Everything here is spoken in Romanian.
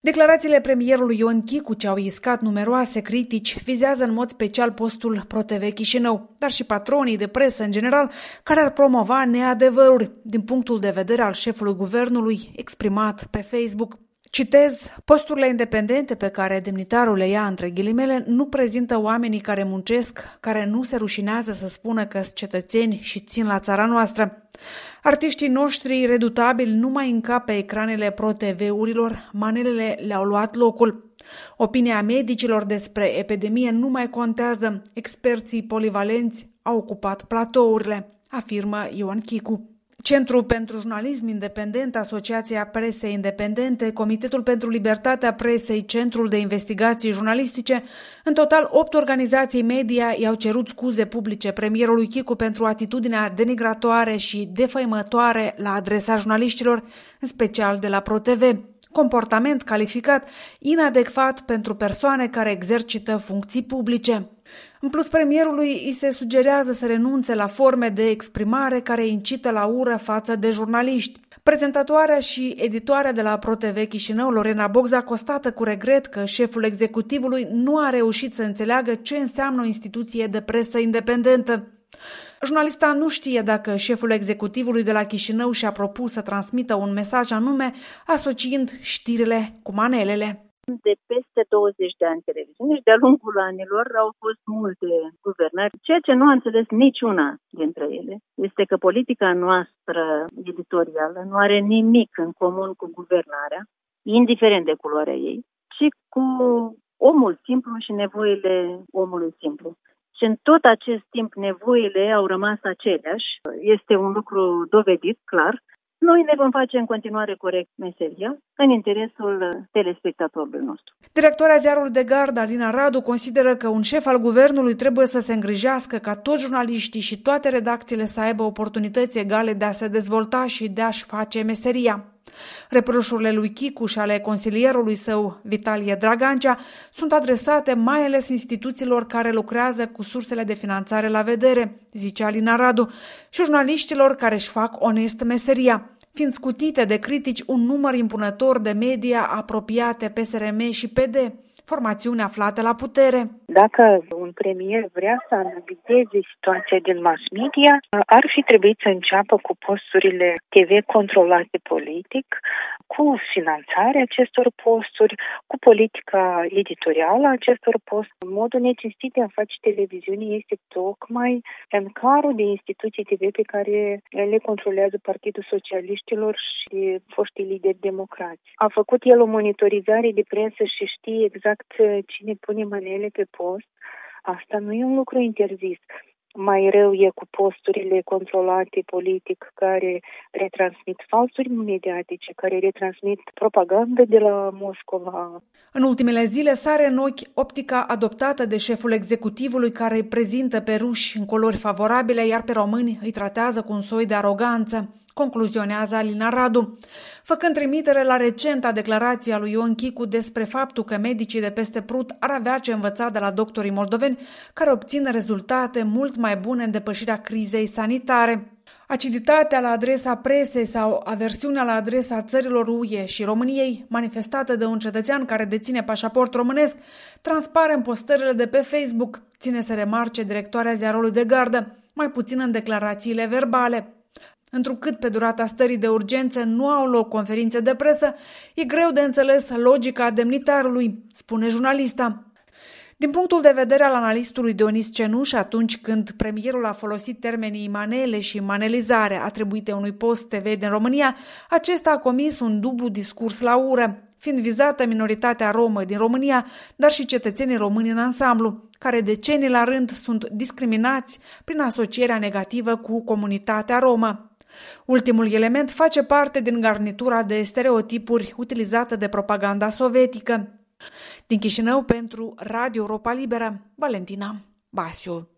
Declarațiile premierului Ion Chicu, ce au iscat numeroase critici, vizează în mod special postul ProTV Chișinău, dar și patronii de presă în general, care ar promova neadevăruri, din punctul de vedere al șefului guvernului, exprimat pe Facebook. Citez, posturile independente pe care demnitarul le ia între ghilimele nu prezintă oamenii care muncesc, care nu se rușinează să spună că sunt cetățeni și țin la țara noastră. Artiștii noștri redutabili nu mai încap pe ecranele ProTV-urilor, manelele le-au luat locul. Opinia medicilor despre epidemie nu mai contează, experții polivalenți au ocupat platourile, afirmă Ion Chicu. Centrul pentru Jurnalism Independent, Asociația Presei Independente, Comitetul pentru Libertatea Presei, Centrul de Investigații Jurnalistice, în total 8 organizații media i-au cerut scuze publice premierului Chicu pentru atitudinea denigratoare și defăimătoare la adresa jurnaliștilor, în special de la ProTV. Comportament calificat inadecvat pentru persoane care exercită funcții publice. În plus, premierului îi se sugerează să renunțe la forme de exprimare care incită la ură față de jurnaliști. Prezentatoarea și editoarea de la ProTV Chișinău, Lorena Bogza, constată cu regret că șeful executivului nu a reușit să înțeleagă ce înseamnă o instituție de presă independentă. Jurnalista nu știe dacă șeful executivului de la Chișinău și-a propus să transmită un mesaj anume, asociind știrile cu manelele. De peste 20 de ani televiziune și de-a lungul anilor au fost multe guvernări. Ceea ce nu a înțeles niciuna dintre ele este că politica noastră editorială nu are nimic în comun cu guvernarea, indiferent de culoarea ei, ci cu omul simplu și nevoile omului simplu. Și în tot acest timp nevoile au rămas aceleași. Este un lucru dovedit, clar. Noi ne vom face în continuare corect meseria în interesul telespectatorului nostru. Directoarea ziarului de gardă, Alina Radu, consideră că un șef al guvernului trebuie să se îngrijească ca toți jurnaliștii și toate redacțiile să aibă oportunități egale de a se dezvolta și de a-și face meseria. Reproșurile lui Chicu și ale consilierului său, Vitalie Dragancea, sunt adresate mai ales instituțiilor care lucrează cu sursele de finanțare la vedere, zice Alina Radu, și jurnaliștilor care își fac onest meseria, fiind scutite de critici un număr impunător de media apropiate PSRM și PD, formațiuni aflate la putere. Dacă un premier vrea să analizeze situația din mass media, ar fi trebuit să înceapă cu posturile TV controlate politic, cu finanțarea acestor posturi, cu politica editorială a acestor posturi. Modul necinstit de a face televiziune este tocmai în carul de instituții TV pe care le controlează Partidul Socialiștilor și foștii lideri democrați. A făcut el o monitorizare de presă și știe exact cine pune manele pe post. Asta nu e un lucru interzis. Mai rău e cu posturile controlate politic care retransmit falsuri mediatice, care retransmit propagandă de la Moscova. În ultimele zile sare în ochi optica adoptată de șeful executivului care îi prezintă pe ruși în culori favorabile, iar pe români îi tratează cu un soi de aroganță, concluzionează Alina Radu, făcând trimitere la recenta declarație a lui Ion Chicu despre faptul că medicii de peste Prut ar avea ce învăța de la doctorii moldoveni care obțin rezultate mult mai bune în depășirea crizei sanitare. Aciditatea la adresa presei sau aversiunea la adresa țărilor UE și României, manifestată de un cetățean care deține pașaport românesc, transpare în postările de pe Facebook, ține să remarce directoarea ziarului de gardă, mai puțin în declarațiile verbale. Întrucât pe durata stării de urgență nu au loc conferințe de presă, e greu de înțeles logica demnitarului, spune jurnalista. Din punctul de vedere al analistului Dionis Cenuș, atunci când premierul a folosit termenii manele și manelizare atribuite unui post TV din România, acesta a comis un dublu discurs la ură, fiind vizată minoritatea romă din România, dar și cetățenii români în ansamblu, care decenii la rând sunt discriminați prin asocierea negativă cu comunitatea romă. Ultimul element face parte din garnitura de stereotipuri utilizată de propaganda sovietică. Din Chișinău pentru Radio Europa Liberă, Valentina Basiu.